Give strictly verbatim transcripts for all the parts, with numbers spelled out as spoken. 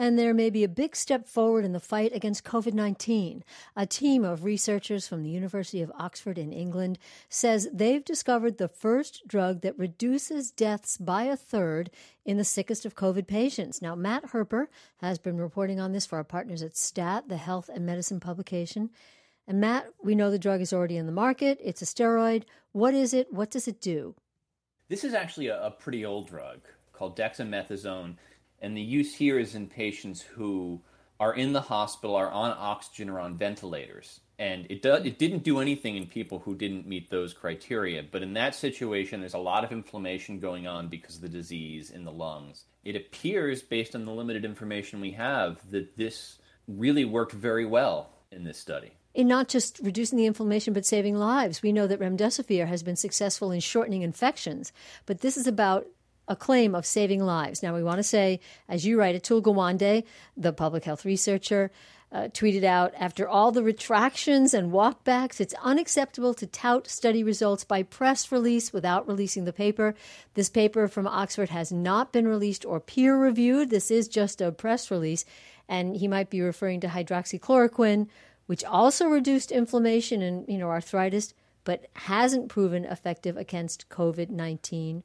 And there may be a big step forward in the fight against covid nineteen. A team of researchers from the University of Oxford in England says they've discovered the first drug that reduces deaths by a third in the sickest of COVID patients. Now, Matt Herper has been reporting on this for our partners at STAT, the Health and Medicine publication. And Matt, we know the drug is already in the market. It's a steroid. What is it? What does it do? This is actually a, a pretty old drug called dexamethasone, and the use here is in patients who are in the hospital, are on oxygen or on ventilators. And it, do, it didn't do anything in people who didn't meet those criteria. But in that situation, there's a lot of inflammation going on because of the disease in the lungs. It appears, based on the limited information we have, that this really worked very well in this study. In not just reducing the inflammation, but saving lives. We know that remdesivir has been successful in shortening infections, but this is about a claim of saving lives. Now, we want to say, as you write, Atul Gawande, the public health researcher, uh, tweeted out, after all the retractions and walkbacks, it's unacceptable to tout study results by press release without releasing the paper. This paper from Oxford has not been released or peer-reviewed. This is just a press release, and he might be referring to hydroxychloroquine, which also reduced inflammation and, you know, arthritis, but hasn't proven effective against covid nineteen.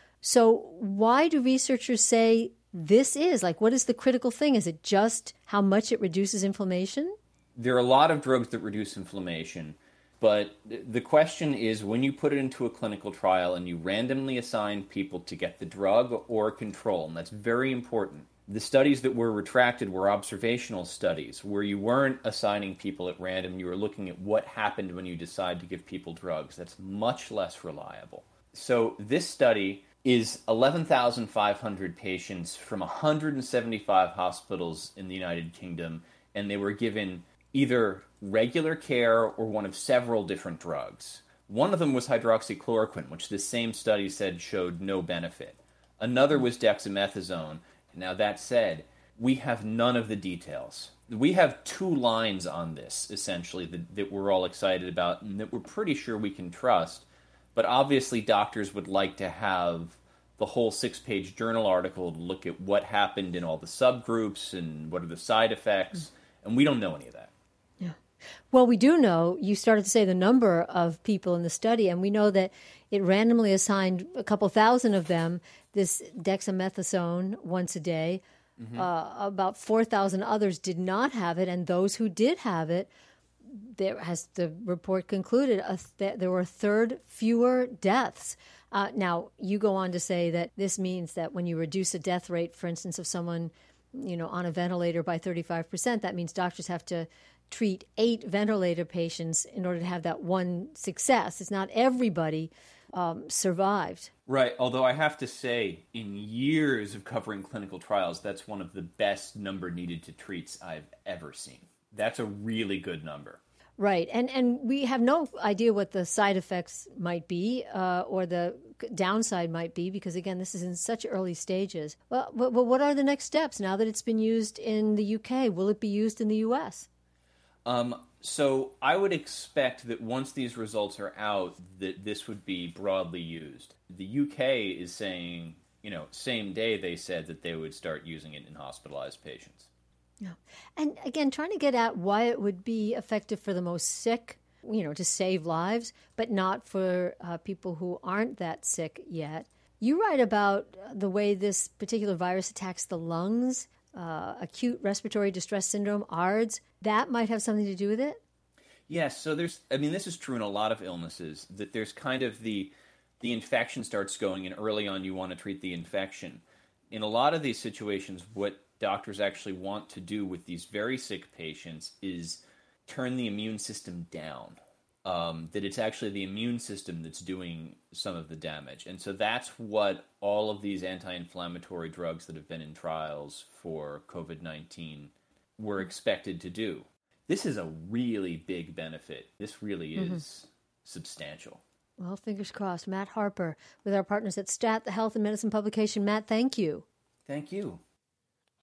So why do researchers say this is? Like, what is the critical thing? Is it just how much it reduces inflammation? There are a lot of drugs that reduce inflammation, but the question is, when you put it into a clinical trial and you randomly assign people to get the drug or control, and that's very important. The studies that were retracted were observational studies where you weren't assigning people at random. You were looking at what happened when you decide to give people drugs. That's much less reliable. So this study is eleven thousand five hundred patients from one hundred seventy-five hospitals in the United Kingdom, and they were given either regular care or one of several different drugs. One of them was hydroxychloroquine, which the same study said showed no benefit. Another was dexamethasone. Now, that said, we have none of the details. We have two lines on this, essentially, that, that we're all excited about and that we're pretty sure we can trust. But obviously, doctors would like to have the whole six-page journal article to look at what happened in all the subgroups and what are the side effects, and we don't know any of that. Yeah. Well, we do know, you started to say the number of people in the study, and we know that it randomly assigned a couple thousand of them this dexamethasone once a day. Mm-hmm. Uh, about four thousand others did not have it, and those who did have it, there, as the report concluded, a th- there were a third fewer deaths. Uh, now, you go on to say that this means that when you reduce a death rate, for instance, of someone, you know, on a ventilator by thirty-five percent, that means doctors have to treat eight ventilator patients in order to have that one success. It's not everybody um, survived. Right, although I have to say, in years of covering clinical trials, that's one of the best number needed to treats I've ever seen. That's a really good number. Right, and and we have no idea what the side effects might be uh, or the downside might be, because, again, this is in such early stages. Well, but, but what are the next steps now that it's been used in the U K? Will it be used in the U S? Um, so I would expect that once these results are out, that this would be broadly used. The U K is saying, you know, same day they said that they would start using it in hospitalized patients. Yeah. And again, trying to get at why it would be effective for the most sick, you know, to save lives, but not for uh, people who aren't that sick yet. You write about the way this particular virus attacks the lungs, uh, acute respiratory distress syndrome, A R D S. That might have something to do with it? Yes. So there's, I mean, this is true in a lot of illnesses, that there's kind of the, the infection starts going, and early on you want to treat the infection. In a lot of these situations, what doctors actually want to do with these very sick patients is turn the immune system down. Um, that it's actually the immune system that's doing some of the damage. And so that's what all of these anti-inflammatory drugs that have been in trials for covid nineteen were expected to do. This is a really big benefit. This really is mm-hmm. substantial. Well, fingers crossed. Matt Herper with our partners at STAT, the Health and Medicine publication. Matt, thank you. Thank you.